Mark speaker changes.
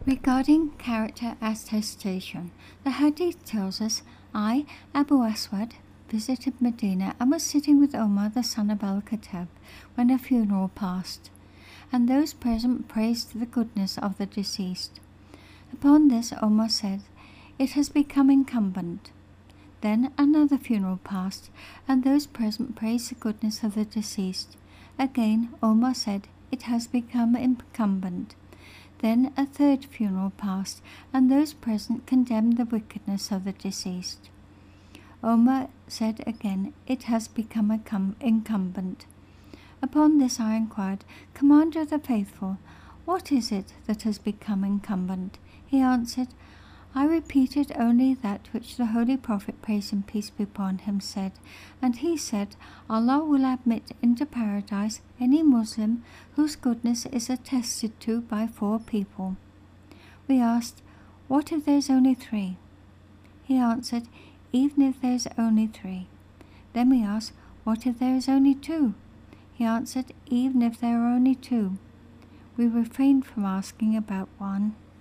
Speaker 1: Regarding character attestation, the hadith tells us, I, Abu Aswad, visited Medina and was sitting with Omar the son of Al-Khattab when a funeral passed, and those present praised the goodness of the deceased. Upon this Omar said, It has become incumbent. Then another funeral passed, and those present praised the goodness of the deceased. Again Omar said, It has become incumbent. Then a third funeral passed, and those present condemned the wickedness of the deceased. Omar said again, It has become incumbent. Upon this I inquired, Commander of the Faithful, what is it that has become incumbent? He answered, I repeated only that which the Holy Prophet, praise and peace be upon him, said, and he said, Allah will admit into paradise any Muslim whose goodness is attested to by 4 people. We asked, What if there is only 3? He answered, Even if there is only 3. Then we asked, What if there is only 2? He answered, Even if there are only 2. We refrained from asking about 1.